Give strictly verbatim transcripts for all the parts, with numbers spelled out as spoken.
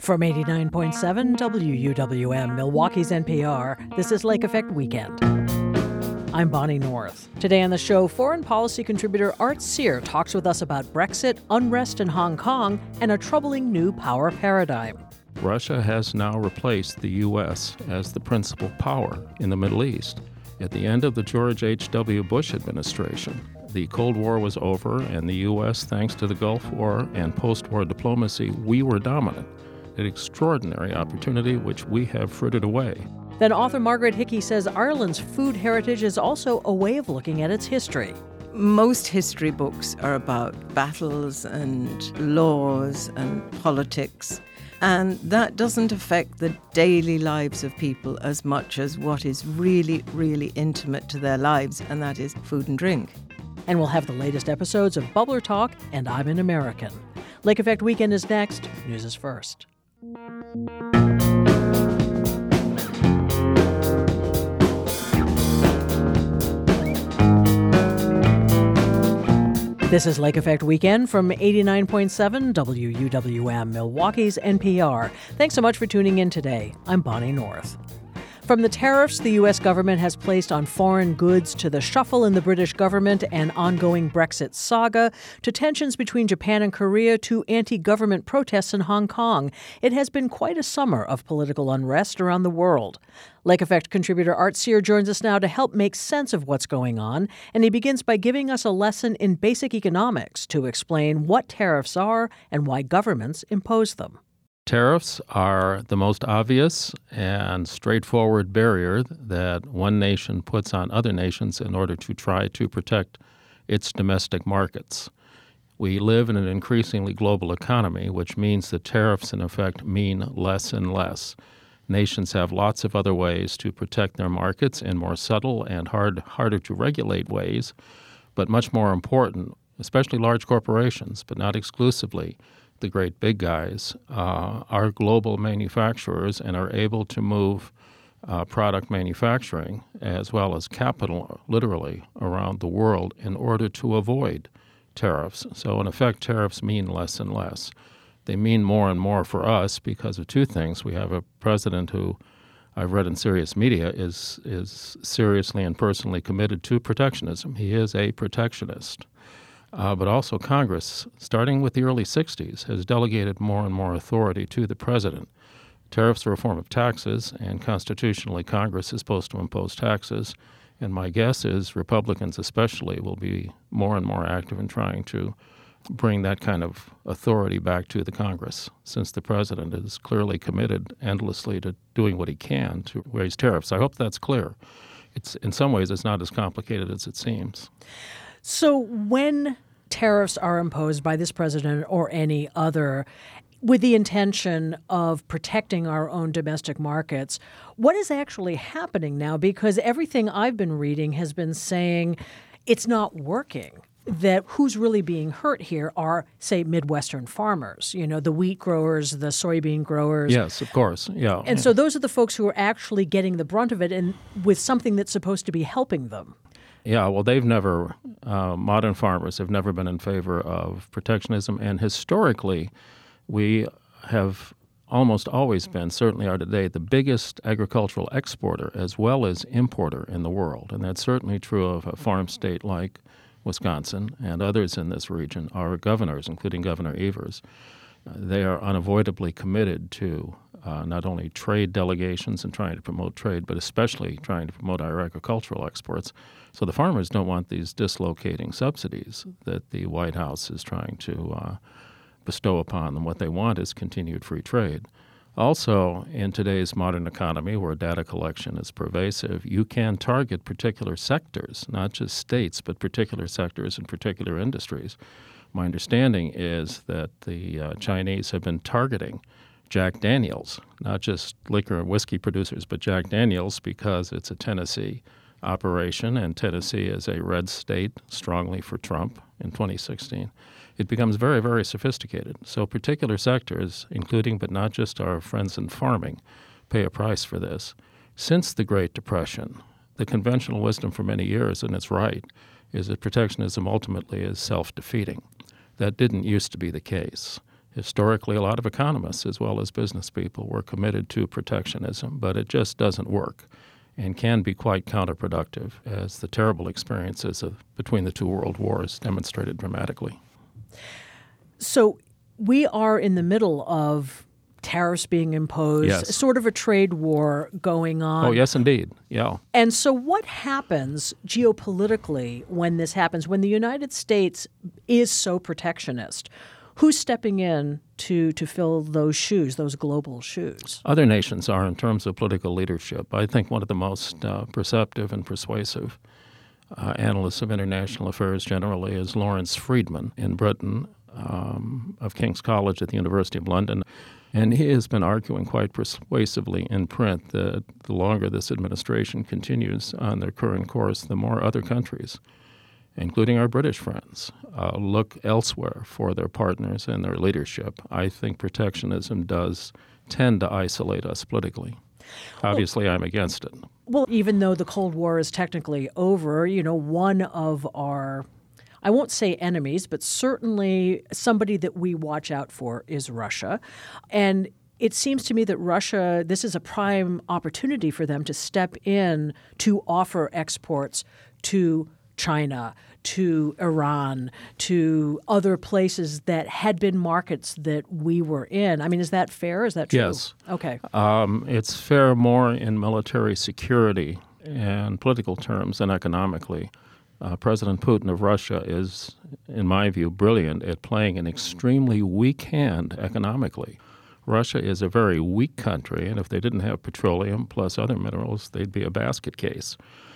From eighty-nine point seven W U W M, Milwaukee's N P R, this is Lake Effect Weekend. I'm Bonnie North. Today on the show, foreign policy contributor Art Sear talks with us about Brexit, unrest in Hong Kong, and a troubling new power paradigm. Russia has now replaced the U S as the principal power in the Middle East. At the end of the George H W. Bush administration, the Cold War was over, and the U S, thanks to the Gulf War and post-war diplomacy, we were dominant. An extraordinary opportunity which we have frittered away. Then author Margaret Hickey says Ireland's food heritage is also a way of looking at its history. Most history books are about battles and laws and politics, and that doesn't affect the daily lives of people as much as what is really, really intimate to their lives, and that is food and drink. And we'll have the latest episodes of Bubbler Talk and I'm an American. Lake Effect Weekend is next. News is first. This is Lake Effect Weekend from eighty-nine point seven W U W M, Milwaukee's N P R. Thanks so much for tuning in today. I'm Bonnie North. From the tariffs the U S government has placed on foreign goods to the shuffle in the British government and ongoing Brexit saga, to tensions between Japan and Korea, to anti-government protests in Hong Kong, it has been quite a summer of political unrest around the world. Lake Effect contributor Art Sear joins us now to help make sense of what's going on, and he begins by giving us a lesson in basic economics to explain what tariffs are and why governments impose them. Tariffs are the most obvious and straightforward barrier that one nation puts on other nations in order to try to protect its domestic markets. We live in an increasingly global economy, which means that tariffs, in effect, mean less and less. Nations have lots of other ways to protect their markets in more subtle and hard, harder to regulate ways, but much more important, especially large corporations, but not exclusively, the great big guys, uh, are global manufacturers and are able to move uh, product manufacturing as well as capital, literally, around the world in order to avoid tariffs. So, in effect, tariffs mean less and less. They mean more and more for us because of two things. We have a president who, I've read in serious media, is, is seriously and personally committed to protectionism. He is a protectionist. Uh, but also Congress, starting with the early sixties, has delegated more and more authority to the president. Tariffs are a form of taxes, and constitutionally Congress is supposed to impose taxes. And my guess is Republicans especially will be more and more active in trying to bring that kind of authority back to the Congress, since the president is clearly committed endlessly to doing what he can to raise tariffs. I hope that's clear. It's, in some ways, it's not as complicated as it seems. So when tariffs are imposed by this president or any other with the intention of protecting our own domestic markets, what is actually happening now? Because everything I've been reading has been saying it's not working, that who's really being hurt here are, say, Midwestern farmers, you know, the wheat growers, the soybean growers. Yes, of course, yeah. And so those are the folks who are actually getting the brunt of it, and with something that's supposed to be helping them. Yeah, well, they've never, uh, modern farmers have never been in favor of protectionism. And historically, we have almost always been, certainly are today, the biggest agricultural exporter as well as importer in the world. And that's certainly true of a farm state like Wisconsin, and others in this region. Our governors, including Governor Evers, uh, they are unavoidably committed to uh, not only trade delegations and trying to promote trade, but especially trying to promote our agricultural exports. So the farmers don't want these dislocating subsidies that the White House is trying to uh, bestow upon them. What they want is continued free trade. Also, in today's modern economy, where data collection is pervasive, you can target particular sectors, not just states, but particular sectors and particular industries. My understanding is that the uh, Chinese have been targeting Jack Daniels, not just liquor and whiskey producers, but Jack Daniels, because it's a Tennessee operation, and Tennessee is a red state, strongly for Trump in twenty sixteen. It becomes very, very sophisticated. So particular sectors, including but not just our friends in farming, pay a price for this. Since the Great Depression, the conventional wisdom for many years, and it's right, is that protectionism ultimately is self-defeating. That didn't used to be the case. Historically, a lot of economists as well as business people were committed to protectionism, but it just doesn't work and can be quite counterproductive, as the terrible experiences of, between the two world wars demonstrated dramatically. So we are in the middle of tariffs being imposed, yes. sort of a trade war going on. Oh, yes, indeed. Yeah. And so what happens geopolitically when this happens, when the United States is so protectionist? Who's stepping in to, to fill those shoes, those global shoes? Other nations are in terms of political leadership. I think one of the most uh, perceptive and persuasive uh, analysts of international affairs generally is Lawrence Friedman in Britain um, of King's College at the University of London. And he has been arguing quite persuasively in print that the longer this administration continues on their current course, the more other countries, including our British friends, uh, look elsewhere for their partners and their leadership. I think protectionism does tend to isolate us politically. Obviously, well, I'm against it. Well, even though the Cold War is technically over, you know, one of our, I won't say enemies, but certainly somebody that we watch out for is Russia. And it seems to me that Russia, this is a prime opportunity for them to step in to offer exports to China, to Iran, to other places that had been markets that we were in. I mean, is that fair? Is that true? Yes. Okay. Um, it's fair more in military security and political terms than economically. Uh, President Putin of Russia is, in my view, brilliant at playing an extremely weak hand economically. Russia is a very weak country, and if they didn't have petroleum plus other minerals, they'd be a basket case.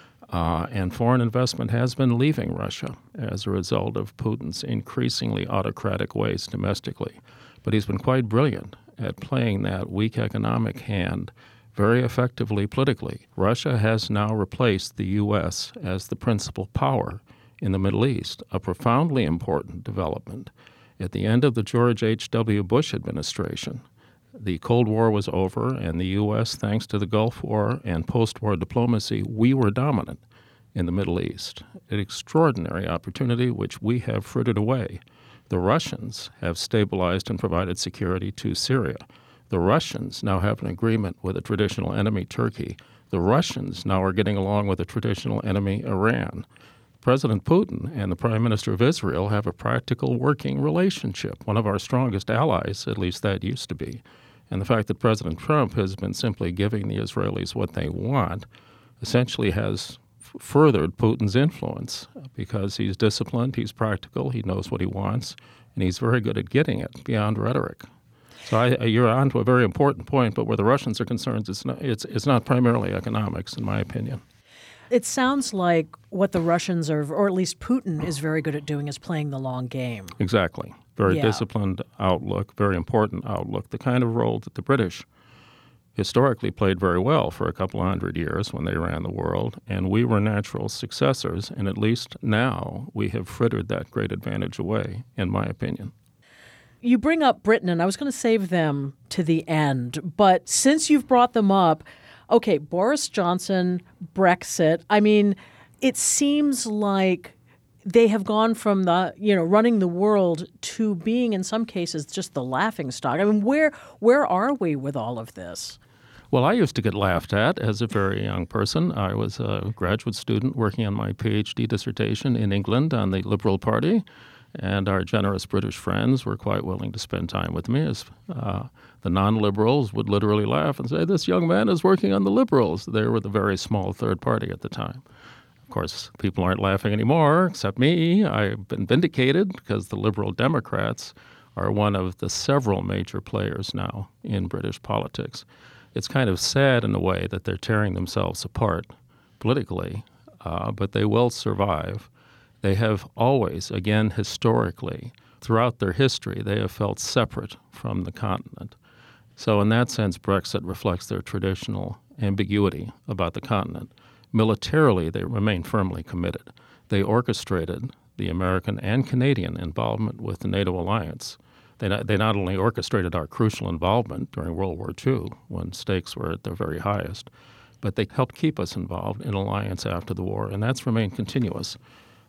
Uh, and foreign investment has been leaving Russia as a result of Putin's increasingly autocratic ways domestically. But he's been quite brilliant at playing that weak economic hand very effectively politically. Russia has now replaced the U S as the principal power in the Middle East, a profoundly important development. At the end of the George H W. Bush administration, the Cold War was over, and the U S, thanks to the Gulf War and post-war diplomacy, we were dominant in the Middle East. An extraordinary opportunity which we have frittered away. The Russians have stabilized and provided security to Syria. The Russians now have an agreement with a traditional enemy, Turkey. The Russians now are getting along with a traditional enemy, Iran. President Putin and the Prime Minister of Israel have a practical working relationship, one of our strongest allies, at least that used to be. And the fact that President Trump has been simply giving the Israelis what they want essentially has f- furthered Putin's influence because he's disciplined, he's practical, he knows what he wants, and he's very good at getting it beyond rhetoric. So I, you're on to a very important point, but where the Russians are concerned, it's not, it's, it's not primarily economics, in my opinion. It sounds like what the Russians are, or at least Putin is very good at doing, is playing the long game. Exactly. Very yeah. disciplined outlook, very important outlook, the kind of role that the British historically played very well for a couple of hundred years when they ran the world, and we were natural successors, and at least now we have frittered that great advantage away, in my opinion. You bring up Britain, and I was going to save them to the end, but since you've brought them up, okay, Boris Johnson, Brexit, I mean, it seems like they have gone from the, you know, running the world to being, in some cases, just the laughingstock. I mean, where where are we with all of this? Well, I used to get laughed at as a very young person. I was a graduate student working on my PhD dissertation in England on the Liberal Party, and our generous British friends were quite willing to spend time with me as uh, the non-liberals would literally laugh and say, this young man is working on the Liberals. They were the very small third party at the time. Of course, people aren't laughing anymore, except me. I've been vindicated because the Liberal Democrats are one of the several major players now in British politics. It's kind of sad in a way that they're tearing themselves apart politically, uh, but they will survive. They have always, again, historically, throughout their history, they have felt separate from the continent. So in that sense, Brexit reflects their traditional ambiguity about the continent. Militarily, they remain firmly committed. They orchestrated the American and Canadian involvement with the NATO alliance. They not, they not only orchestrated our crucial involvement during World War Two, when stakes were at their very highest, but they helped keep us involved in alliance after the war, and that's remained continuous.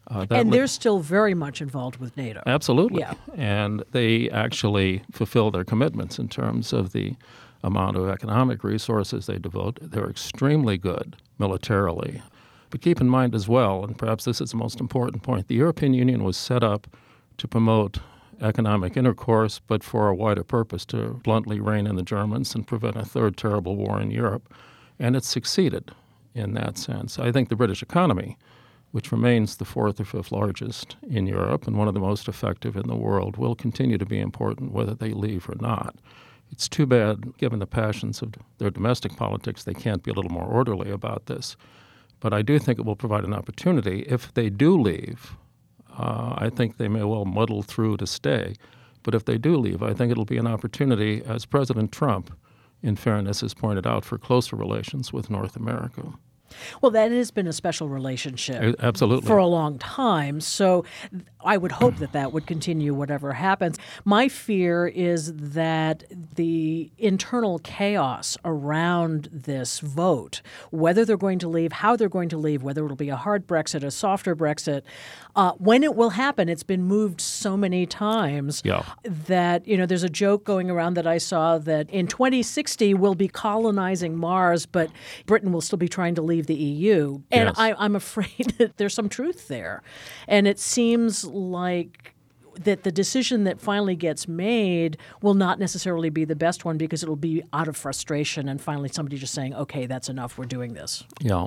Uh, that and li- they're still very much involved with NATO. Absolutely. Yeah. And they actually fulfill their commitments in terms of the amount of economic resources they devote. They're extremely good militarily. But keep in mind as well, and perhaps this is the most important point, the European Union was set up to promote economic intercourse, but for a wider purpose, to bluntly rein in the Germans and prevent a third terrible war in Europe. And it succeeded in that sense. I think the British economy, which remains the fourth or fifth largest in Europe and one of the most effective in the world, will continue to be important whether they leave or not. It's too bad, given the passions of their domestic politics, they can't be a little more orderly about this. But I do think it will provide an opportunity. If they do leave, uh, I think they may well muddle through to stay. But if they do leave, I think it'll be an opportunity, as President Trump, in fairness, has pointed out, for closer relations with North America. Well, that has been a special relationship. Absolutely. For a long time. So I would hope that that would continue whatever happens. My fear is that the internal chaos around this vote, whether they're going to leave, how they're going to leave, whether it'll be a hard Brexit, a softer Brexit, uh, when it will happen, it's been moved so many times yeah. that, you know, there's a joke going around that I saw that in twenty sixty we'll be colonizing Mars, but Britain will still be trying to leave the E U. And Yes. I, I'm afraid that there's some truth there. And it seems like that the decision that finally gets made will not necessarily be the best one because it'll be out of frustration and finally somebody just saying, okay, that's enough, we're doing this. Yeah.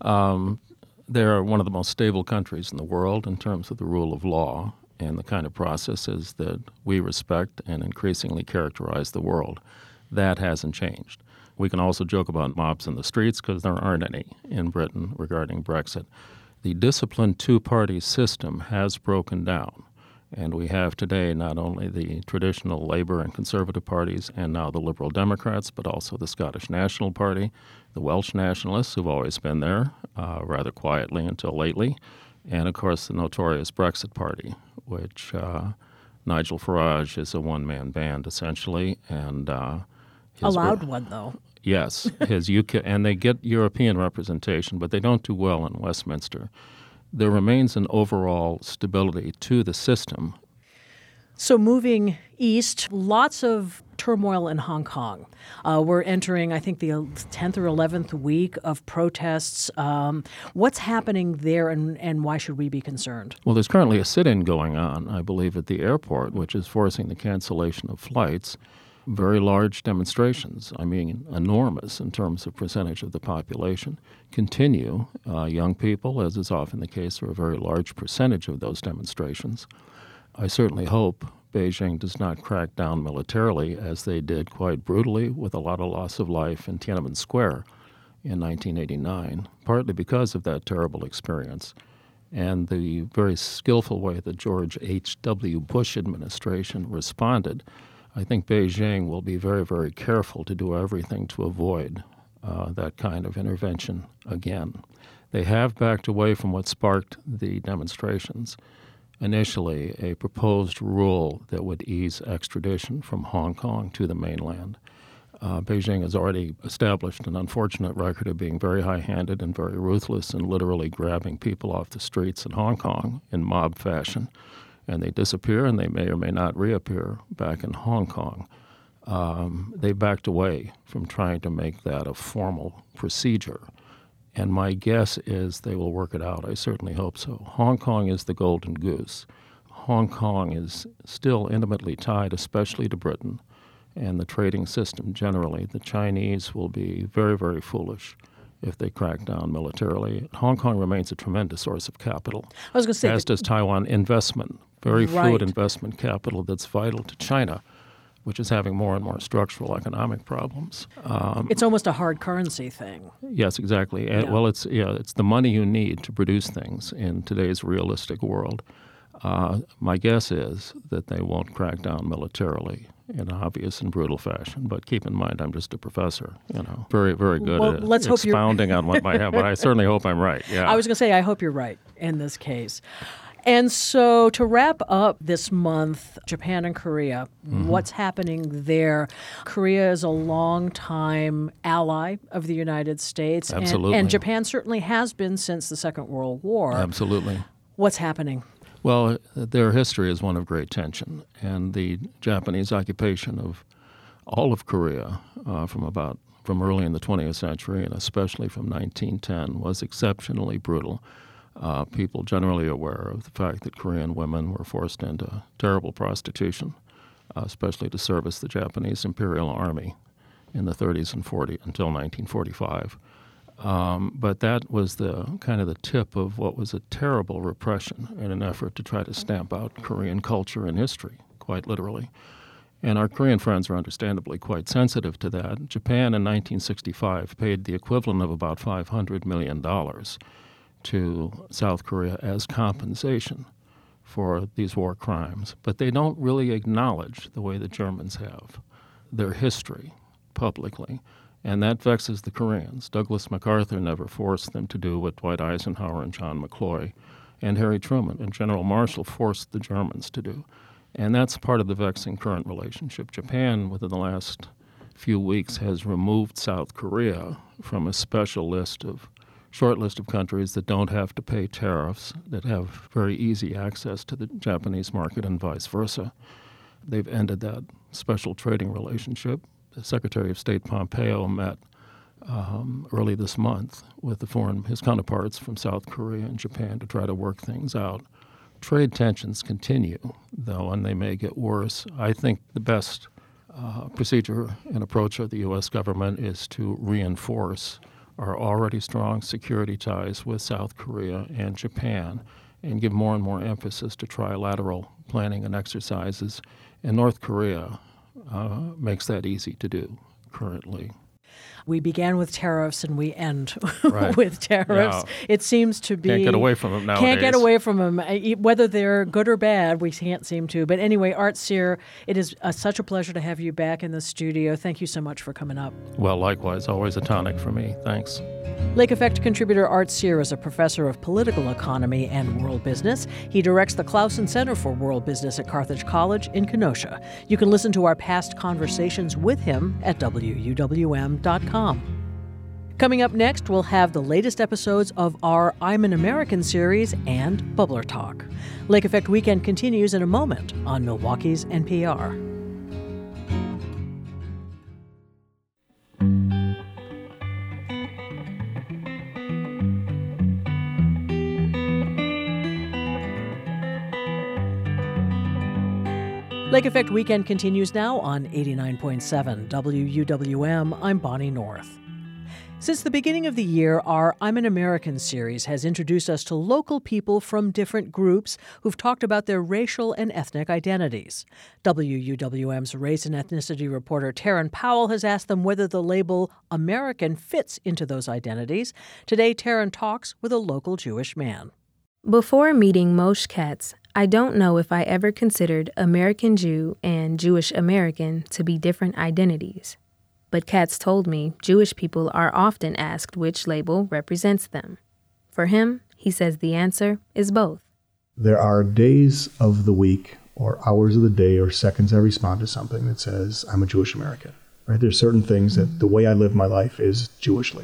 Um, they're one of the most stable countries in the world in terms of the rule of law and the kind of processes that we respect and increasingly characterize the world. That hasn't changed. We can also joke about mobs in the streets because there aren't any in Britain regarding Brexit. The disciplined two-party system has broken down, and we have today not only the traditional Labour and Conservative parties and now the Liberal Democrats, but also the Scottish National Party, the Welsh Nationalists, who've always been there, uh, rather quietly until lately, and, of course, the notorious Brexit Party, which uh, Nigel Farage is a one-man band, essentially, and uh, A loud one, though. Yes, his U K, and they get European representation, but they don't do well in Westminster. There remains an overall stability to the system. So moving east, lots of turmoil in Hong Kong. Uh, we're entering, I think, the tenth or eleventh week of protests. Um, what's happening there, and, and why should we be concerned? Well, there's currently a sit-in going on, I believe, at the airport, which is forcing the cancellation of flights. Very large demonstrations, I mean enormous in terms of percentage of the population, continue. Uh, young people, as is often the case, are a very large percentage of those demonstrations. I certainly hope Beijing does not crack down militarily, as they did quite brutally with a lot of loss of life in Tiananmen Square in nineteen eighty-nine, partly because of that terrible experience and the very skillful way the George H W Bush administration responded. I think Beijing will be very, very careful to do everything to avoid uh, that kind of intervention again. They have backed away from what sparked the demonstrations. Initially, a proposed rule that would ease extradition from Hong Kong to the mainland. Uh, Beijing has already established an unfortunate record of being very high-handed and very ruthless and literally grabbing people off the streets in Hong Kong in mob fashion. And they disappear, and they may or may not reappear back in Hong Kong. Um, they backed away from trying to make that a formal procedure. And my guess is they will work it out. I certainly hope so. Hong Kong is the golden goose. Hong Kong is still intimately tied, especially to Britain, and the trading system generally. The Chinese will be very, very foolish if they crack down militarily. Hong Kong remains a tremendous source of capital. I was going to say, as does Taiwan. Investment, very Right. fluid investment capital that's vital to China, which is having more and more structural economic problems. Um, it's almost a hard currency thing. yes, exactly. And, Yeah. Well, it's yeah, it's the money you need to produce things in today's realistic world. Uh, my guess is that they won't crack down militarily in an obvious and brutal fashion. But keep in mind, I'm just a professor, you know, very, very good Well, at let's hope you're- expounding on what might happen. But I certainly hope I'm right. Yeah. I was going to say, I hope you're right in this case. And so to wrap up this month, Japan and Korea, mm-hmm. what's happening there? Korea is a long-time ally of the United States. Absolutely. And, and Japan certainly has been since the Second World War. Absolutely. What's happening? Well, their history is one of great tension, and the Japanese occupation of all of Korea uh, from about from early in the twentieth century, and especially from nineteen ten, was exceptionally brutal. Uh, people generally aware of the fact that Korean women were forced into terrible prostitution, uh, especially to service the Japanese Imperial Army in the thirties and forties until nineteen forty-five. Um, but that was the kind of the tip of what was a terrible repression in an effort to try to stamp out Korean culture and history, quite literally. And our Korean friends are understandably quite sensitive to that. Japan in nineteen sixty-five paid the equivalent of about five hundred million dollars to South Korea as compensation for these war crimes. But they don't really acknowledge, the way the Germans have, their history publicly. And that vexes the Koreans. Douglas MacArthur never forced them to do what Dwight Eisenhower and John McCloy and Harry Truman and General Marshall forced the Germans to do. And that's part of the vexing current relationship. Japan, within the last few weeks, has removed South Korea from a special list of, short list of countries that don't have to pay tariffs, that have very easy access to the Japanese market and vice versa. They've ended that special trading relationship. The Secretary of State Pompeo met um, early this month with the foreign his counterparts from South Korea and Japan to try to work things out. Trade tensions continue, though, and they may get worse. I think the best uh, procedure and approach of the U S government is to reinforce our already strong security ties with South Korea and Japan and give more and more emphasis to trilateral planning and exercises. In North Korea, Uh, makes that easy to do currently. We began with tariffs and we end Right. with tariffs. Yeah. It seems to be... Can't get away from them nowadays. Can't get away from them. Whether they're good or bad, we can't seem to. But anyway, Art Cyr, it is uh, such a pleasure to have you back in the studio. Thank you so much for coming up. Well, likewise, always a tonic for me. Thanks. Lake Effect contributor Art Cyr is a professor of political economy and world business. He directs the Clausen Center for World Business at Carthage College in Kenosha. You can listen to our past conversations with him at W U W M dot com. Coming up next, we'll have the latest episodes of our I'm an American series and Bubbler Talk. Lake Effect Weekend continues in a moment on Milwaukee's N P R. Lake Effect Weekend continues now on eighty-nine point seven W U W M. I'm Bonnie North. Since the beginning of the year, our I'm an American series has introduced us to local people from different groups who've talked about their racial and ethnic identities. W U W M's race and ethnicity reporter Taryn Powell has asked them whether the label American fits into those identities. Today, Taryn talks with a local Jewish man. Before meeting Moshe Katz, I don't know if I ever considered American Jew and Jewish American to be different identities. But Katz told me Jewish people are often asked which label represents them. For him, he says the answer is both. There are days of the week or hours of the day or seconds I respond to something that says I'm a Jewish American. Right? There's certain things that the way I live my life is Jewishly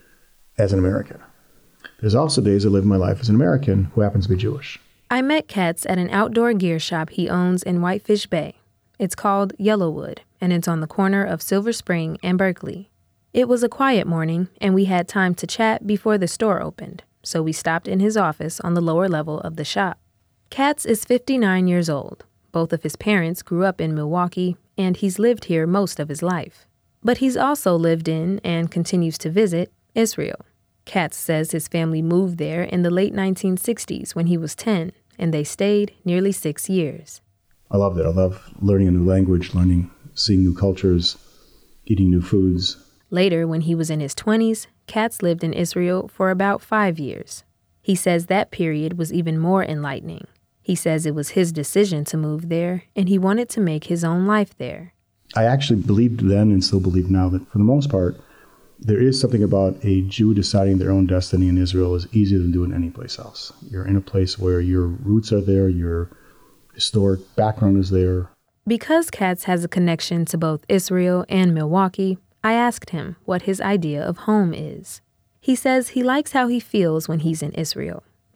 as an American. There's also days I live my life as an American who happens to be Jewish. I met Katz at an outdoor gear shop he owns in Whitefish Bay. It's called Yellowwood, and it's on the corner of Silver Spring and Berkeley. It was a quiet morning, and we had time to chat before the store opened, so we stopped in his office on the lower level of the shop. Katz is fifty-nine years old. Both of his parents grew up in Milwaukee, and he's lived here most of his life. But he's also lived in, and continues to visit, Israel. Katz says his family moved there in the late nineteen sixties when he was ten, and they stayed nearly six years. I love that. I love learning a new language, learning, seeing new cultures, eating new foods. Later, when he was in his twenties, Katz lived in Israel for about five years. He says that period was even more enlightening. He says it was his decision to move there, and he wanted to make his own life there. I actually believed then and still believe now that for the most part, there is something about a Jew deciding their own destiny in Israel is easier than doing any place else. You're in a place where your roots are there, your historic background is there. Because Katz has a connection to both Israel and Milwaukee, I asked him what his idea of home is. He says he likes how he feels when he's in Israel.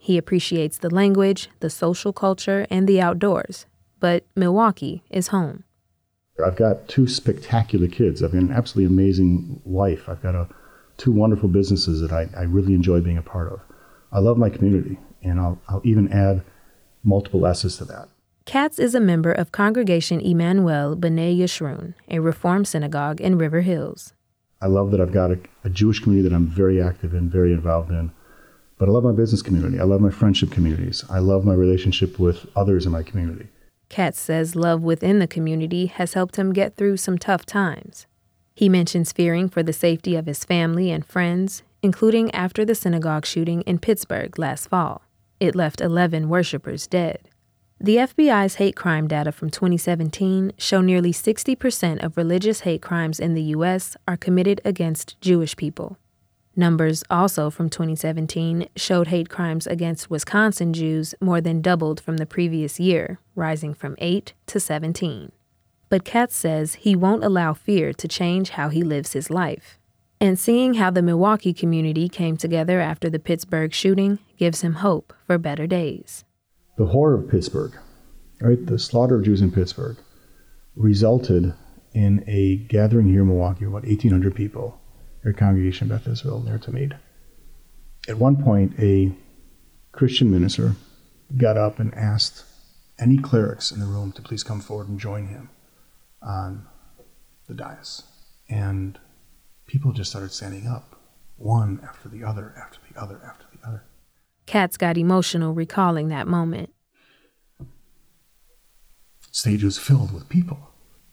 He appreciates the language, the social culture, and the outdoors. But Milwaukee is home. I've got two spectacular kids. I've got an absolutely amazing wife. I've got a, two wonderful businesses that I, I really enjoy being a part of. I love my community, and I'll, I'll even add multiple S's to that. Katz is a member of Congregation Emmanuel B'nai Yeshurun, a Reform synagogue in River Hills. I love that I've got a, a Jewish community that I'm very active in, very involved in. But I love my business community. I love my friendship communities. I love my relationship with others in my community. Katz says love within the community has helped him get through some tough times. He mentions fearing for the safety of his family and friends, including after the synagogue shooting in Pittsburgh last fall. It left eleven worshipers dead. The F B I's hate crime data from twenty seventeen show nearly sixty percent of religious hate crimes in the U S are committed against Jewish people. Numbers also from twenty seventeen showed hate crimes against Wisconsin Jews more than doubled from the previous year, rising from eight to seventeen. But Katz says he won't allow fear to change how he lives his life. And seeing how the Milwaukee community came together after the Pittsburgh shooting gives him hope for better days. The horror of Pittsburgh, right, the slaughter of Jews in Pittsburgh, resulted in a gathering here in Milwaukee of about eighteen hundred people at Congregation Beth Israel near Tamid. At one point, a Christian minister got up and asked any clerics in the room to please come forward and join him on the dais. And people just started standing up, one after the other, after the other, after the other. Katz got emotional recalling that moment. The stage was filled with people.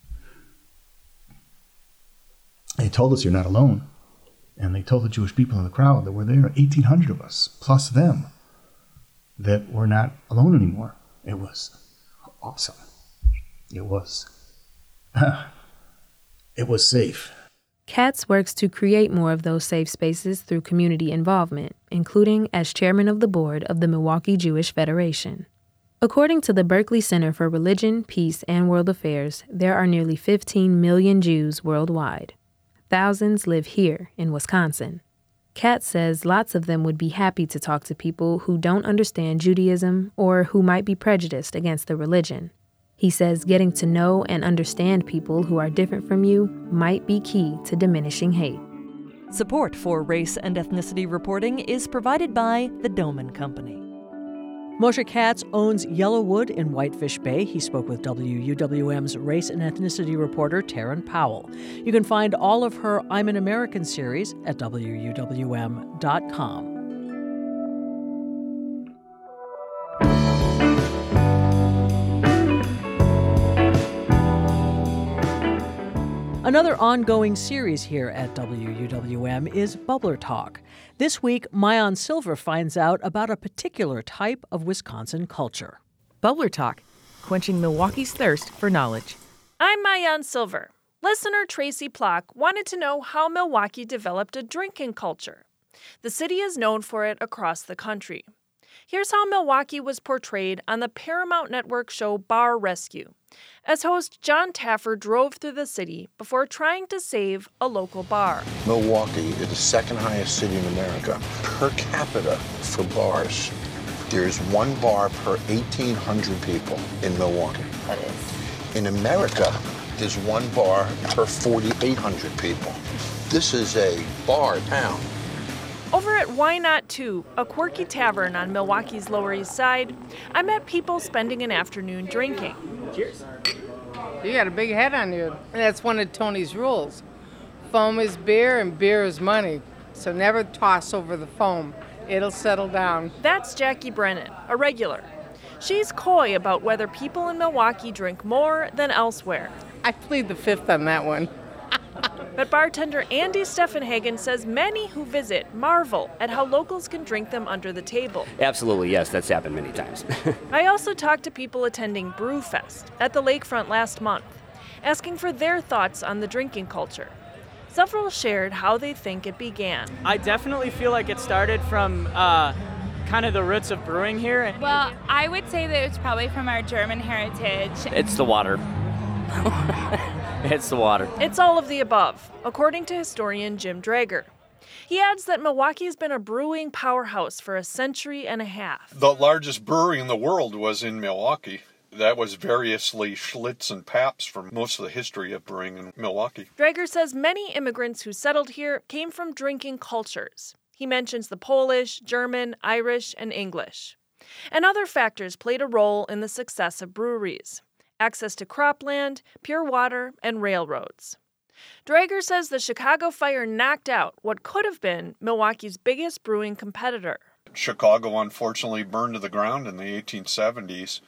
They told us you're not alone. And they told the Jewish people in the crowd that were there, eighteen hundred of us, plus them, that we're not alone anymore. It was awesome. It was, it was safe. Katz works to create more of those safe spaces through community involvement, including as chairman of the board of the Milwaukee Jewish Federation. According to the Berkeley Center for Religion, Peace, and World Affairs, there are nearly fifteen million Jews worldwide. Thousands live here in Wisconsin. Katz says lots of them would be happy to talk to people who don't understand Judaism or who might be prejudiced against the religion. He says getting to know and understand people who are different from you might be key to diminishing hate. Support for race and ethnicity reporting is provided by the Doman Company. Moshe Katz owns Yellowwood in Whitefish Bay. He spoke with W U W M's race and ethnicity reporter Taryn Powell. You can find all of her I'm an American series at W U W M dot com. Another ongoing series here at W U W M is Bubbler Talk. This week, Mayan Silver finds out about a particular type of Wisconsin culture. Bubbler Talk, quenching Milwaukee's thirst for knowledge. I'm Mayan Silver. Listener Tracy Plock wanted to know how Milwaukee developed a drinking culture. The city is known for it across the country. Here's how Milwaukee was portrayed on the Paramount Network show Bar Rescue, as host John Taffer drove through the city before trying to save a local bar. Milwaukee is the second highest city in America per capita for bars. There's one bar per eighteen hundred people in Milwaukee. That is. In America, there's one bar per forty-eight hundred people. This is a bar town. Over at Why Not two, a quirky tavern on Milwaukee's Lower East Side, I met people spending an afternoon drinking. Cheers. You got a big head on you. That's one of Tony's rules. Foam is beer and beer is money. So never toss over the foam. It'll settle down. That's Jackie Brennan, a regular. She's coy about whether people in Milwaukee drink more than elsewhere. I plead the fifth on that one. But bartender Andy Steffenhagen says many who visit marvel at how locals can drink them under the table. Absolutely, yes, that's happened many times. I also talked to people attending Brewfest at the lakefront last month, asking for their thoughts on the drinking culture. Several shared how they think it began. I definitely feel like it started from uh, kind of the roots of brewing here. Well, I would say that it's probably from our German heritage. It's the water. It's the water. It's all of the above, according to historian Jim Drager. He adds that Milwaukee's been a brewing powerhouse for a century and a half. The largest brewery in the world was in Milwaukee. That was variously Schlitz and Pabst for most of the history of brewing in Milwaukee. Draeger says many immigrants who settled here came from drinking cultures. He mentions the Polish, German, Irish, and English. And other factors played a role in the success of breweries: access to cropland, pure water, and railroads. Draeger says the Chicago fire knocked out what could have been Milwaukee's biggest brewing competitor. Chicago unfortunately burned to the ground in the eighteen seventies,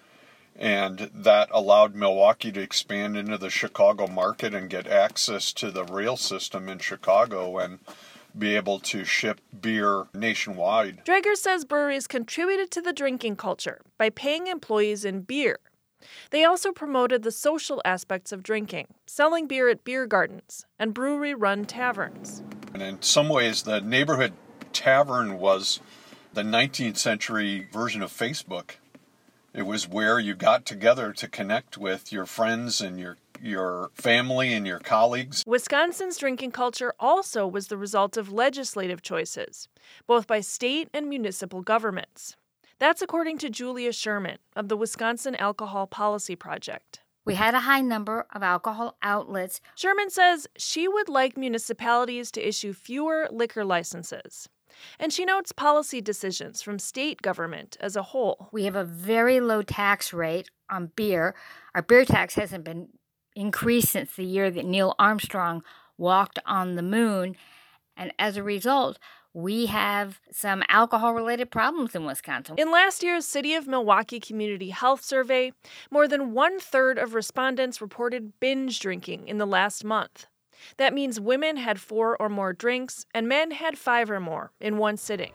and that allowed Milwaukee to expand into the Chicago market and get access to the rail system in Chicago and be able to ship beer nationwide. Draeger says breweries contributed to the drinking culture by paying employees in beer. They also promoted the social aspects of drinking, selling beer at beer gardens and brewery-run taverns. And in some ways, the neighborhood tavern was the nineteenth century version of Facebook. It was where you got together to connect with your friends and your your family and your colleagues. Wisconsin's drinking culture also was the result of legislative choices, both by state and municipal governments. That's according to Julia Sherman of the Wisconsin Alcohol Policy Project. We had a high number of alcohol outlets. Sherman says she would like municipalities to issue fewer liquor licenses. And she notes policy decisions from state government as a whole. We have a very low tax rate on beer. Our beer tax hasn't been increased since the year that Neil Armstrong walked on the moon. And as a result, we have some alcohol-related problems in Wisconsin. In last year's City of Milwaukee Community Health Survey, more than one-third of respondents reported binge drinking in the last month. That means women had four or more drinks, and men had five or more in one sitting.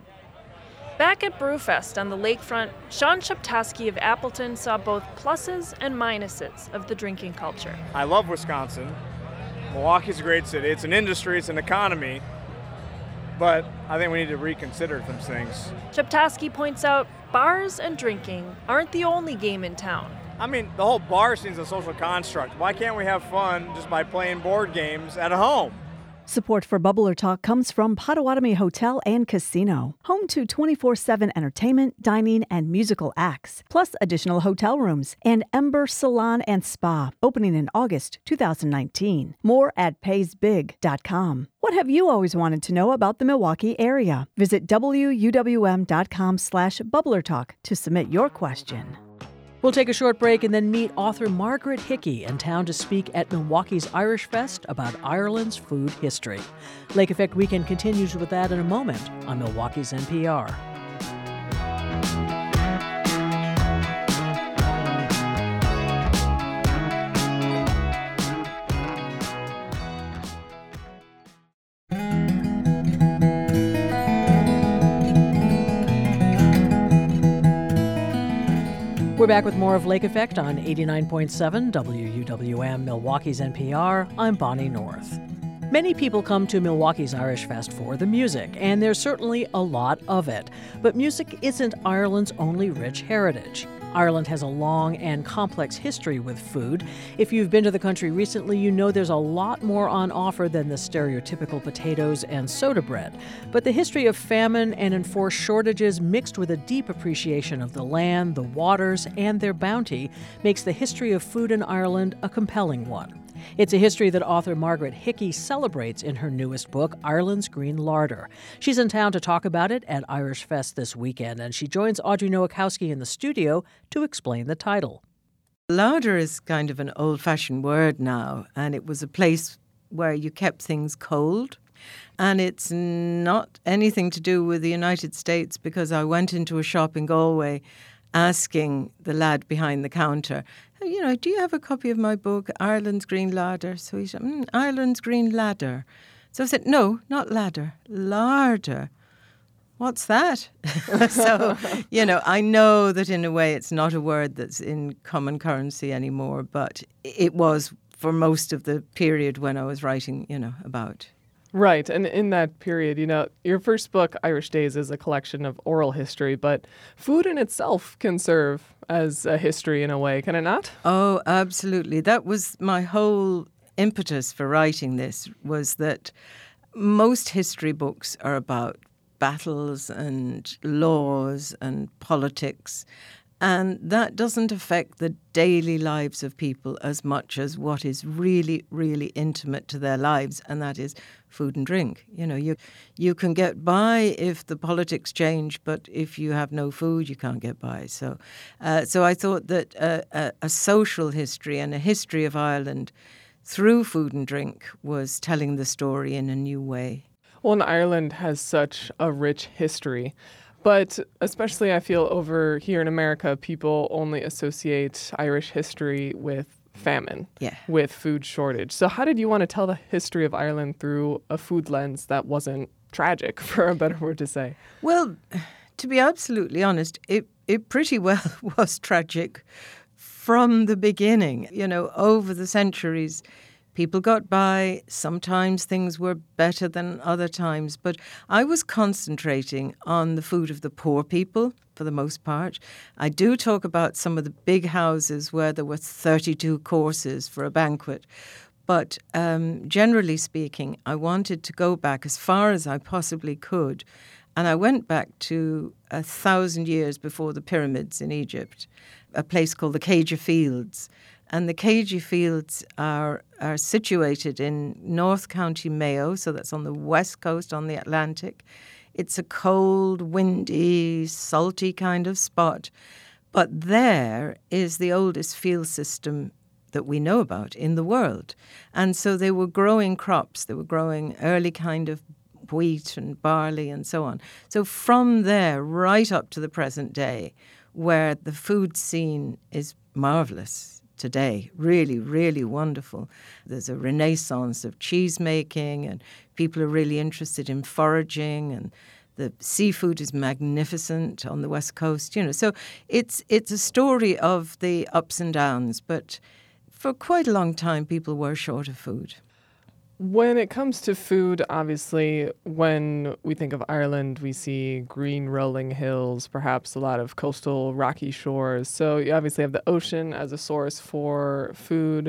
Back at Brewfest on the lakefront, Sean Sheptoski of Appleton saw both pluses and minuses of the drinking culture. I love Wisconsin. Milwaukee's a great city. It's an industry, it's an economy. But I think we need to reconsider some things. Sheptoski points out bars and drinking aren't the only game in town. I mean, the whole bar scene's a social construct. Why can't we have fun just by playing board games at home? Support for Bubbler Talk comes from Potawatomi Hotel and Casino, home to twenty-four seven entertainment, dining, and musical acts, plus additional hotel rooms, and Ember Salon and Spa, opening in August two thousand nineteen. More at pays big dot com. What have you always wanted to know about the Milwaukee area? Visit W U W M dot com slash Bubbler Talk to submit your question. We'll take a short break and then meet author Margaret Hickey in town to speak at Milwaukee's Irish Fest about Ireland's food history. Lake Effect Weekend continues with that in a moment on Milwaukee's N P R. We're back with more of Lake Effect on eighty-nine point seven W U W M, Milwaukee's N P R. I'm Bonnie North. Many people come to Milwaukee's Irish Fest for the music, and there's certainly a lot of it. But music isn't Ireland's only rich heritage. Ireland has a long and complex history with food. If you've been to the country recently, you know there's a lot more on offer than the stereotypical potatoes and soda bread. But the history of famine and enforced shortages mixed with a deep appreciation of the land, the waters, and their bounty makes the history of food in Ireland a compelling one. It's a history that author Margaret Hickey celebrates in her newest book, Ireland's Green Larder. She's in town to talk about it at Irish Fest this weekend, and she joins Audrey Nowakowski in the studio to explain the title. Larder is kind of an old-fashioned word now, and it was a place where you kept things cold. And it's not anything to do with the United States, because I went into a shop in Galway asking the lad behind the counter, you know, do you have a copy of my book, Ireland's Green Larder? So he said, mm, Ireland's Green Ladder. So I said, no, not ladder, larder. What's that? So, you know, I know that in a way it's not a word that's in common currency anymore, but it was for most of the period when I was writing, you know, about. Right. And in that period, you know, your first book, Irish Days, is a collection of oral history, but food in itself can serve as a history in a way, can it not? Oh, absolutely. That was my whole impetus for writing this, was that most history books are about battles and laws and politics, and that doesn't affect the daily lives of people as much as what is really, really intimate to their lives, and that is food and drink. You know, you you can get by if the politics change, but if you have no food, you can't get by. So, uh, so I thought that uh, a, a social history and a history of Ireland through food and drink was telling the story in a new way. Well, and Ireland has such a rich history, but especially I feel over here in America, people only associate Irish history with famine, yeah. with food shortage. So how did you want to tell the history of Ireland through a food lens that wasn't tragic, for a better word to say? Well, to be absolutely honest, it, it pretty well was tragic from the beginning. You know, over the centuries, people got by. Sometimes things were better than other times. But I was concentrating on the food of the poor people for the most part. I do talk about some of the big houses where there were thirty-two courses for a banquet. But um, generally speaking, I wanted to go back as far as I possibly could. And I went back to a thousand years before the pyramids in Egypt, a place called the Céide Fields. And the Céide Fields are are situated in North County Mayo, so that's on the west coast on the Atlantic. It's a cold, windy, salty kind of spot. But there is the oldest field system that we know about in the world. And so they were growing crops. They were growing early kind of wheat and barley and so on. So from there right up to the present day, where the food scene is marvelous today, really, really wonderful. There's a renaissance of cheese making, and people are really interested in foraging, and the seafood is magnificent on the West Coast. You know, so it's it's a story of the ups and downs, but for quite a long time, people were short of food. When it comes to food, obviously, when we think of Ireland, we see green rolling hills, perhaps a lot of coastal rocky shores. So you obviously have the ocean as a source for food.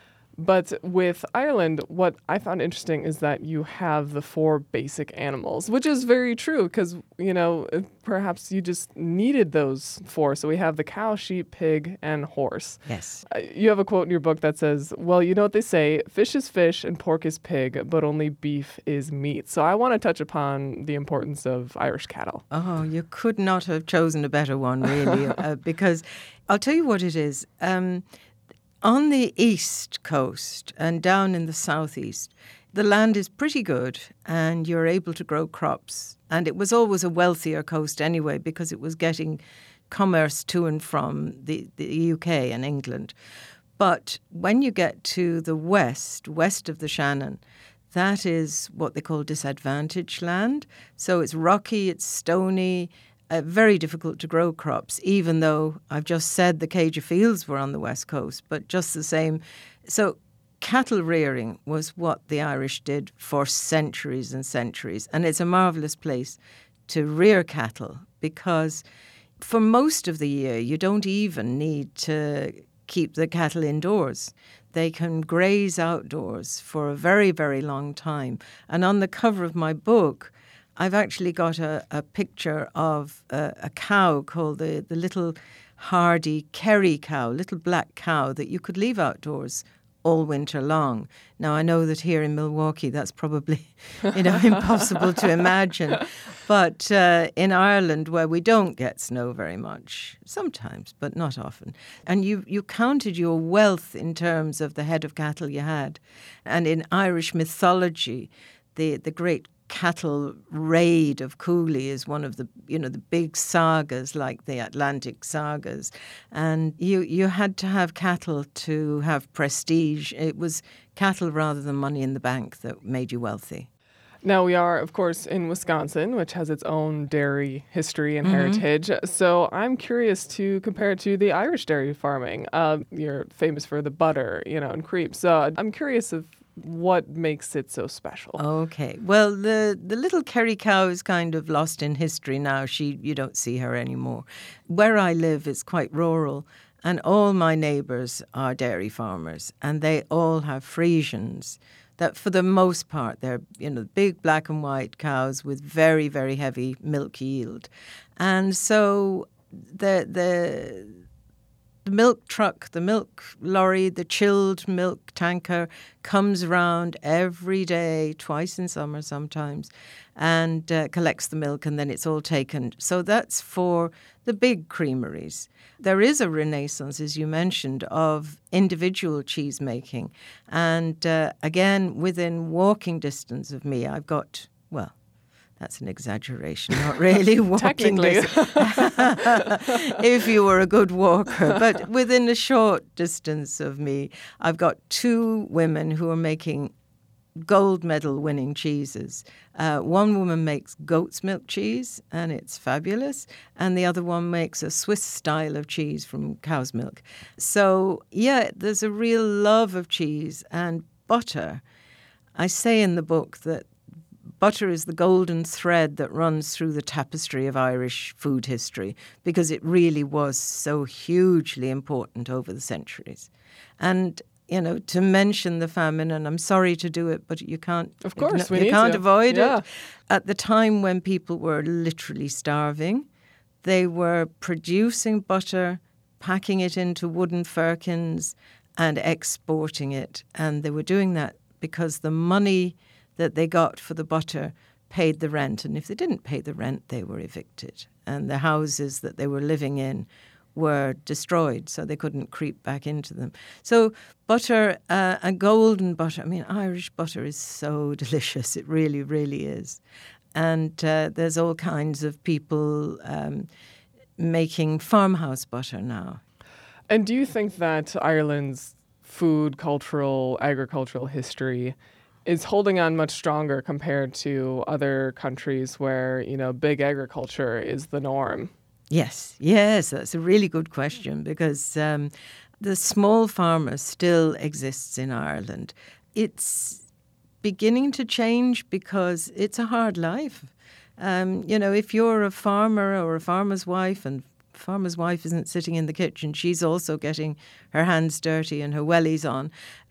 But with Ireland, what I found interesting is that you have the four basic animals, which is very true because, you know, perhaps you just needed those four. So we have the cow, sheep, pig, and horse. Yes. Uh, you have a quote in your book that says, well, you know what they say, fish is fish and pork is pig, but only beef is meat. So I want to touch upon the importance of Irish cattle. Oh, you could not have chosen a better one, really, uh, because I'll tell you what it is. Um, On the east coast and down in the southeast, the land is pretty good and you're able to grow crops. And it was always a wealthier coast anyway because it was getting commerce to and from the, the U K and England. But when you get to the west, west of the Shannon, that is what they call disadvantaged land. So it's rocky, it's stony, Uh, very difficult to grow crops, even though I've just said the Céide Fields were on the west coast, but just the same. So cattle rearing was what the Irish did for centuries and centuries. And it's a marvellous place to rear cattle because for most of the year, you don't even need to keep the cattle indoors. They can graze outdoors for a very, very long time. And on the cover of my book, I've actually got a, a picture of a, a cow called the, the little hardy Kerry cow, little black cow that you could leave outdoors all winter long. Now, I know that here in Milwaukee, that's probably, you know, impossible to imagine. But uh, in Ireland, where we don't get snow very much, sometimes, but not often, and you, you counted your wealth in terms of the head of cattle you had. And in Irish mythology, the, the great cattle raid of Cooley is one of the, you know, the big sagas like the Atlantic sagas. And you, you had to have cattle to have prestige. It was cattle rather than money in the bank that made you wealthy. Now, we are, of course, in Wisconsin, which has its own dairy history and Mm-hmm. heritage. So I'm curious to compare it to the Irish dairy farming. Uh, you're famous for the butter, you know, and cream. So I'm curious of what makes it so special. Okay. Well, the, the little Kerry cow is kind of lost in history now. She you don't see her anymore. Where I live is quite rural, and all my neighbours are dairy farmers, and they all have Friesians. that for the most part, they're, you know, big black and white cows with very, very heavy milk yield. And so the the the milk truck, the milk lorry, the chilled milk tanker comes around every day, twice in summer sometimes, and uh, collects the milk, and then it's all taken. So that's for the big creameries. There is a renaissance, as you mentioned, of individual cheese making. And uh, again, within walking distance of me, I've got, well, that's an exaggeration, not really walking distance. If you were a good walker. But within a short distance of me, I've got two women who are making gold medal winning cheeses. Uh, one woman makes goat's milk cheese, and it's fabulous. And the other one makes a Swiss style of cheese from cow's milk. So, yeah, there's a real love of cheese and butter. I say in the book that butter is the golden thread that runs through the tapestry of Irish food history, because it really was so hugely important over the centuries. And, you know, to mention the famine, and I'm sorry to do it, but you can't. Of course, you, we you need can't to. avoid yeah. it. At the time when people were literally starving, they were producing butter, packing it into wooden firkins, and exporting it. And they were doing that because the money that they got for the butter paid the rent. And if they didn't pay the rent, they were evicted. And the houses that they were living in were destroyed, so they couldn't creep back into them. So butter, uh, and golden butter, I mean, Irish butter is so delicious. It really, really is. And uh, there's all kinds of people um, making farmhouse butter now. And do you think that Ireland's food, cultural, agricultural history is holding on much stronger compared to other countries where, you know, big agriculture is the norm? Yes, yes, that's a really good question, because um, the small farmer still exists in Ireland. It's beginning to change because it's a hard life. Um, you know, if you're a farmer or a farmer's wife, and farmer's wife isn't sitting in the kitchen, she's also getting her hands dirty and her wellies on,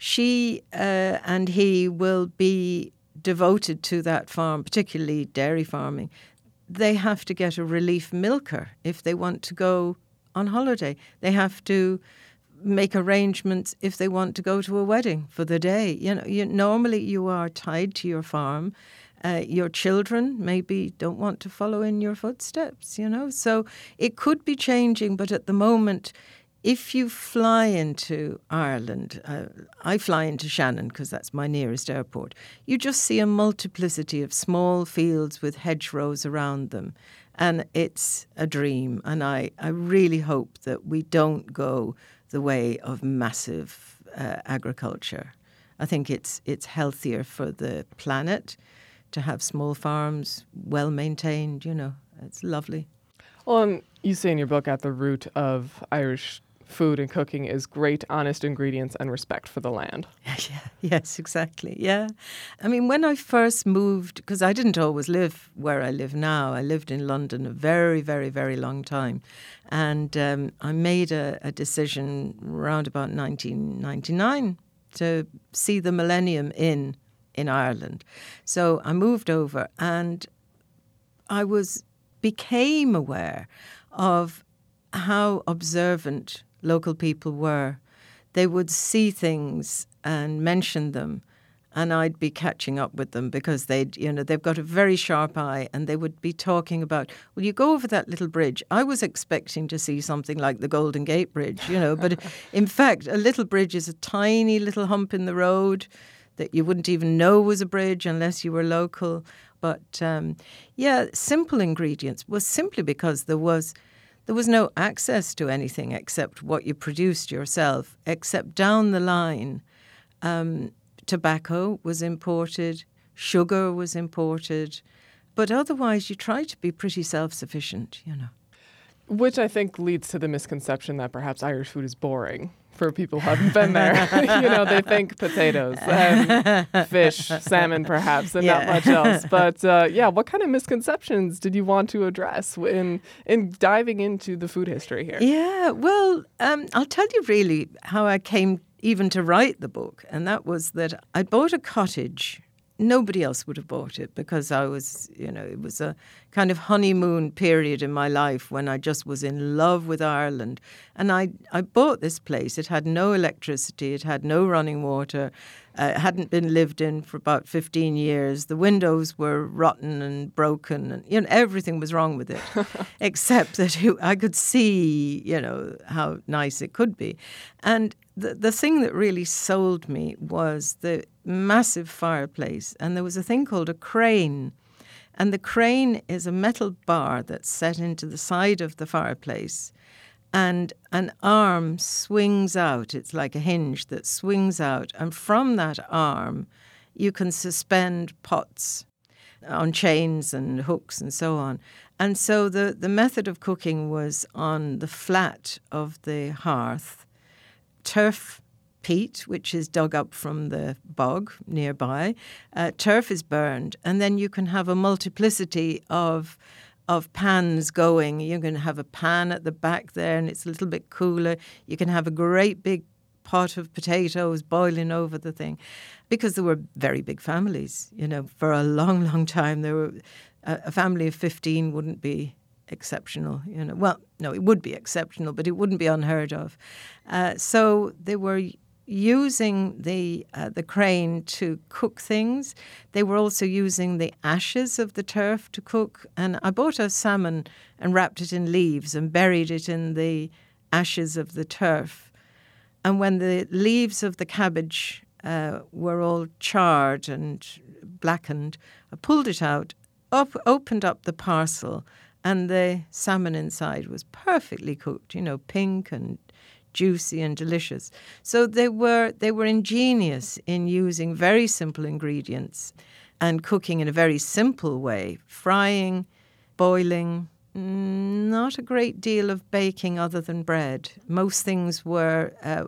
she uh, and he will be devoted to that farm, particularly dairy farming. They have to get a relief milker if they want to go on holiday. They have to make arrangements if they want to go to a wedding for the day. You know, you, normally you are tied to your farm. Uh, your children maybe don't want to follow in your footsteps, you know. So it could be changing, but at the moment, if you fly into Ireland, uh, I fly into Shannon because that's my nearest airport, you just see a multiplicity of small fields with hedgerows around them. And it's a dream. And I, I really hope that we don't go the way of massive uh, agriculture. I think it's it's healthier for the planet to have small farms, well maintained, you know. It's lovely. Well, um, you say in your book, at the root of Irish food and cooking is great, honest ingredients and respect for the land. Yeah, yes, exactly. Yeah. I mean, when I first moved, because I didn't always live where I live now. I lived in London a very, very, very long time. And um, I made a, a decision around about nineteen ninety-nine to see the Millennium Inn in Ireland. So I moved over, and I was became aware of how observant local people were. They would see things and mention them, and I'd be catching up with them because they'd, you know, they've got a very sharp eye, and they would be talking about, well, you go over that little bridge. I was expecting to see something like the Golden Gate Bridge, you know, but in fact, a little bridge is a tiny little hump in the road that you wouldn't even know was a bridge unless you were local. But um, yeah, simple ingredients was simply because there was there was no access to anything except what you produced yourself, except down the line. Um, tobacco was imported, sugar was imported, but otherwise you try to be pretty self-sufficient, you know. Which I think leads to the misconception that perhaps Irish food is boring. For people who haven't been there, you know, they think potatoes and fish, salmon perhaps, and yeah. not much else. But uh, yeah, what kind of misconceptions did you want to address in in diving into the food history here? Yeah, well, um, I'll tell you really how I came even to write the book, and that was that I bought a cottage. Nobody else would have bought it because I was, you know, it was a kind of honeymoon period in my life when I just was in love with Ireland. And I, I bought this place. It had no electricity. It had no running water. Uh, it hadn't been lived in for about fifteen years. The windows were rotten and broken, and you know everything was wrong with it, except that it, I could see, you know, how nice it could be. And the the thing that really sold me was the massive fireplace, and there was a thing called a crane. And the crane is a metal bar that's set into the side of the fireplace, and an arm swings out. It's like a hinge that swings out, and from that arm you can suspend pots on chains and hooks and so on. And so the, the method of cooking was on the flat of the hearth, turf peat, which is dug up from the bog nearby. Uh, turf is burned, and then you can have a multiplicity of of pans going. You can have a pan at the back there, and it's a little bit cooler. You can have a great big pot of potatoes boiling over the thing, because there were very big families. You know, for a long, long time, there were a, a family of fifteen wouldn't be exceptional, you know. Well, no, it would be exceptional, but it wouldn't be unheard of. Uh, so they were using the uh, the crane to cook things. They were also using the ashes of the turf to cook. And I bought a salmon and wrapped it in leaves and buried it in the ashes of the turf. And when the leaves of the cabbage uh, were all charred and blackened, I pulled it out, up, opened up the parcel, and the salmon inside was perfectly cooked, you know, pink and juicy and delicious. So they were they were ingenious in using very simple ingredients and cooking in a very simple way, frying, boiling, not a great deal of baking other than bread. Most things were uh,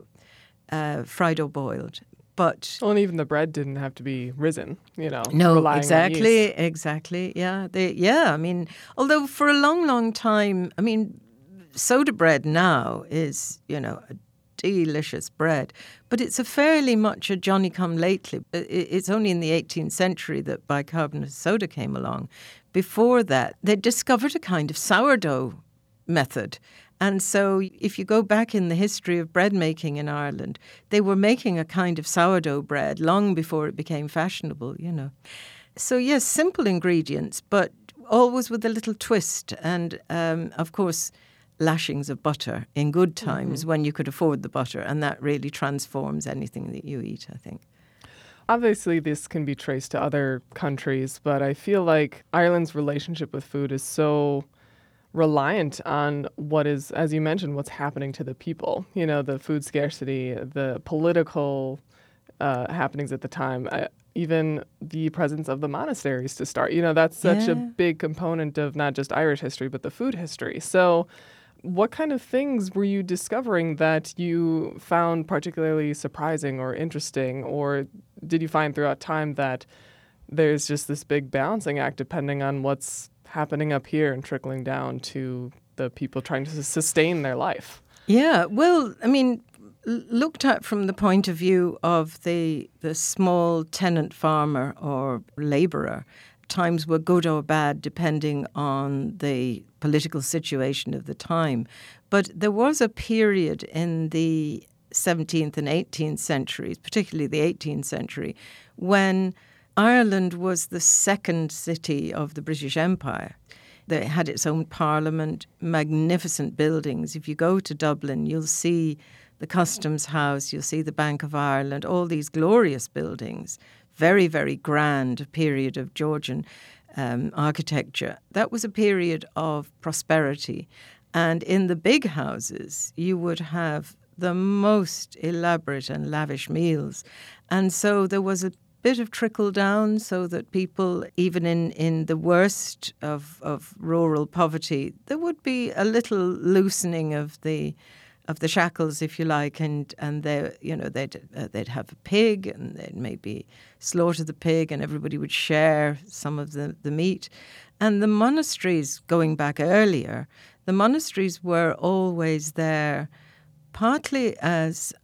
uh, fried or boiled. But well, and even the bread didn't have to be risen, you know. No, exactly, exactly. Yeah, they, yeah. I mean, although for a long, long time, I mean, soda bread now is, you know, a delicious bread, but it's a fairly much a Johnny-come-lately. It's only in the eighteenth century that bicarbonate soda came along. Before that, they discovered a kind of sourdough method. And so if you go back in the history of bread making in Ireland, they were making a kind of sourdough bread long before it became fashionable, you know. So yes, simple ingredients, but always with a little twist. And um, of course, lashings of butter in good times mm-hmm. when you could afford the butter. And that really transforms anything that you eat, I think. Obviously, this can be traced to other countries, but I feel like Ireland's relationship with food is so reliant on what is, as you mentioned, what's happening to the people. You know, the food scarcity, the political uh, happenings at the time, uh, even the presence of the monasteries to start. You know, that's such yeah. a big component of not just Irish history, but the food history. So what kind of things were you discovering that you found particularly surprising or interesting? Or did you find throughout time that there's just this big balancing act depending on what's happening up here and trickling down to the people trying to sustain their life? Yeah, well, I mean, looked at from the point of view of the the small tenant farmer or labourer, times were good or bad depending on the political situation of the time. But there was a period in the seventeenth and eighteenth centuries, particularly the eighteenth century, when Ireland was the second city of the British Empire. They had its own parliament, magnificent buildings. If you go to Dublin, you'll see the Customs House, you'll see the Bank of Ireland, all these glorious buildings. Very, very grand period of Georgian um, architecture. That was a period of prosperity. And in the big houses, you would have the most elaborate and lavish meals. And so there was a bit of trickle down so that people, even in, in the worst of, of rural poverty, there would be a little loosening of the of the shackles, if you like, and and they, you know, they'd uh, they'd have a pig and they'd maybe slaughter the pig and everybody would share some of the, the meat. And the monasteries, going back earlier, the monasteries were always there partly as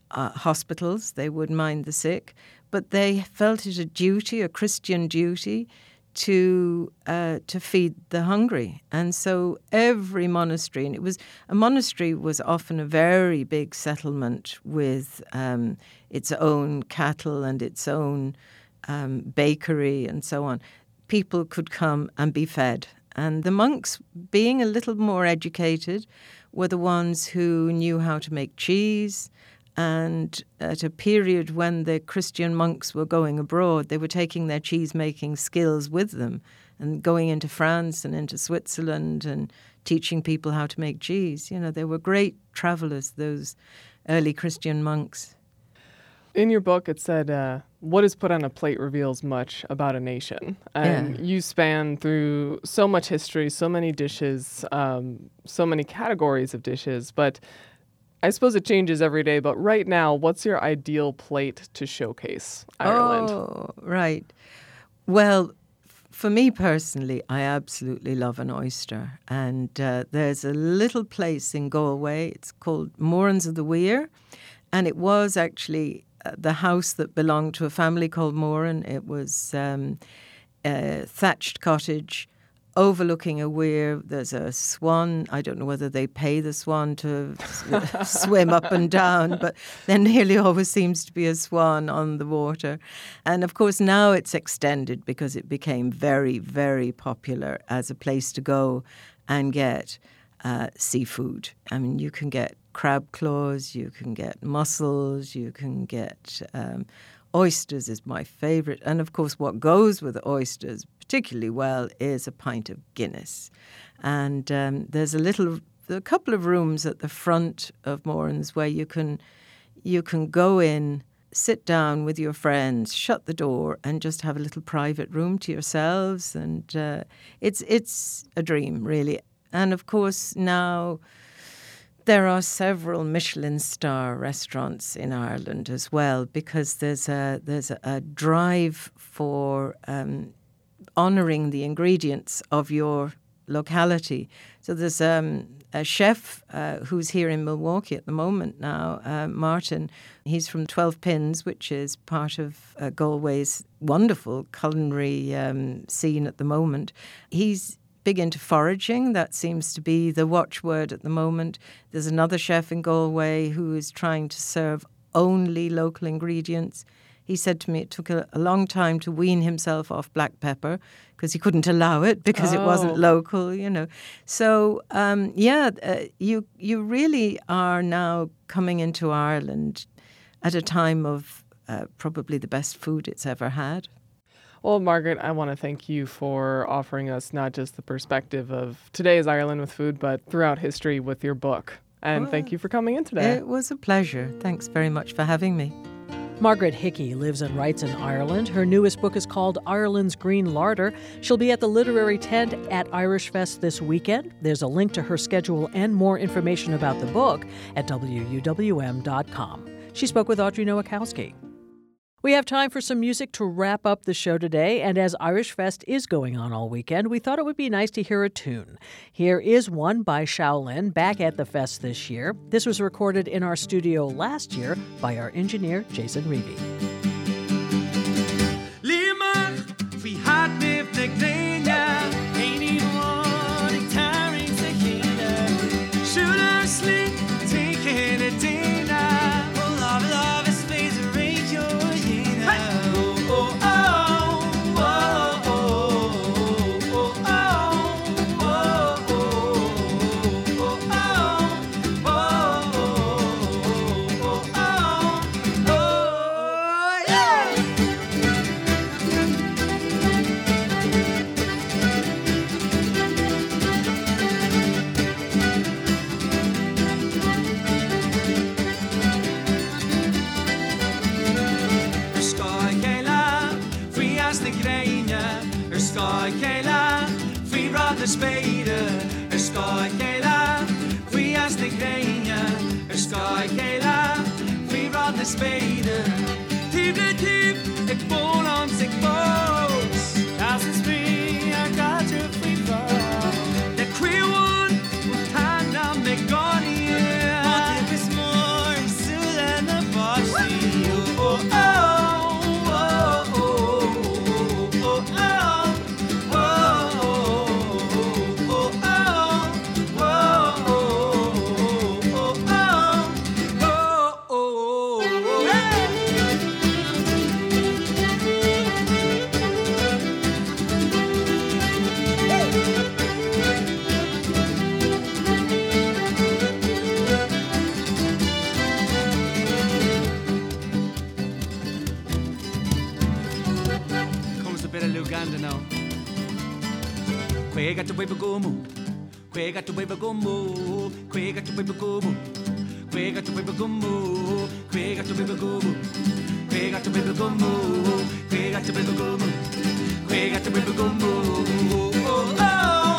uh, hospitals. They would mind the sick. But they felt it a duty, a Christian duty, to uh, to feed the hungry. And so every monastery, and it was, a monastery was often a very big settlement with um, its own cattle and its own um, bakery and so on. People could come and be fed. And the monks, being a little more educated, were the ones who knew how to make cheese. And at a period when the Christian monks were going abroad, they were taking their cheese-making skills with them and going into France and into Switzerland and teaching people how to make cheese. You know, they were great travelers, those early Christian monks. In your book, it said, uh, what is put on a plate reveals much about a nation. And yeah. you span through so much history, so many dishes, um, so many categories of dishes, but I suppose it changes every day, but right now, what's your ideal plate to showcase Ireland? Oh, right. Well, for me personally, I absolutely love an oyster. And uh, there's a little place in Galway, it's called Moorings of the Weir, and it was actually uh, the house that belonged to a family called Moran. It was um, a thatched cottage overlooking a weir. There's a swan. I don't know whether they pay the swan to swim up and down, but there nearly always seems to be a swan on the water. And of course now it's extended because it became very, very popular as a place to go and get uh, seafood. I mean, you can get crab claws, you can get mussels, you can get um, oysters is my favourite. And of course what goes with oysters particularly well is a pint of Guinness. And um, there's a little, a couple of rooms at the front of Moran's where you can you can go in, sit down with your friends, shut the door, and just have a little private room to yourselves. And uh, it's it's a dream, really. And of course now there are several Michelin star restaurants in Ireland as well, because there's a there's a, a drive for um, honouring the ingredients of your locality. So there's um, a chef uh, who's here in Milwaukee at the moment now, uh, Martin. He's from twelve Pins, which is part of uh, Galway's wonderful culinary um, scene at the moment. He's big into foraging. That seems to be the watchword at the moment. There's another chef in Galway who is trying to serve only local ingredients. He said to me it took a, a long time to wean himself off black pepper because he couldn't allow it because oh. it wasn't local, you know. So, um, yeah, uh, you you really are now coming into Ireland at a time of uh, probably the best food it's ever had. Well, Margaret, I want to thank you for offering us not just the perspective of today's Ireland with food, but throughout history with your book. And well, thank you for coming in today. It was a pleasure. Thanks very much for having me. Margaret Hickey lives and writes in Ireland. Her newest book is called Ireland's Green Larder. She'll be at the Literary Tent at Irish Fest this weekend. There's a link to her schedule and more information about the book at W U W M dot com. She spoke with Audrey Nowakowski. We have time for some music to wrap up the show today, and as Irish Fest is going on all weekend, we thought it would be nice to hear a tune. Here is one by Shaolin, back at the fest this year. This was recorded in our studio last year by our engineer, Jason Reevy. Spade, er skal kjela, fri as the greina, er skal kjela, fri rod the spade. Tip the tip, it ball on sick balls. House is free, I got you free fall. The queer one, will time down the gone here. What if it's more, so than the ball. Quay got to wave a go moo. Quay got to wave a go moo. Quay got to wave a go moo. Quay got to wave a go moo. Quay got to wave a go moo. Quay got to wave a go moo. Quay got to wave a go moo. Quay got to wave a go moo. Oh, oh.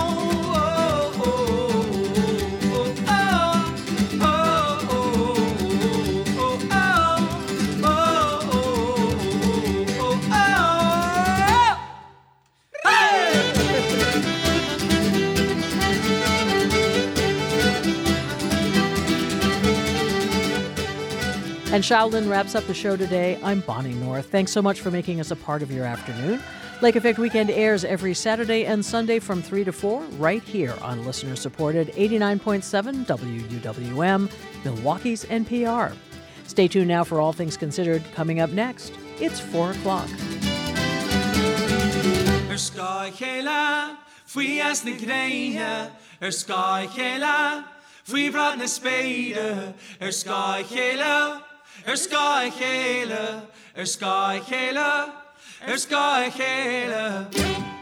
And Shaolin wraps up the show today. I'm Bonnie North. Thanks so much for making us a part of your afternoon. Lake Effect Weekend airs every Saturday and Sunday from three to four right here on listener-supported eighty-nine point seven W U W M, Milwaukee's N P R. Stay tuned now for All Things Considered. Coming up next, it's four o'clock. Er ska hela friaste greia. Er ska hela frivradne spade. Er ska hela. Er ska hela. Er ska hela. Er ska hela.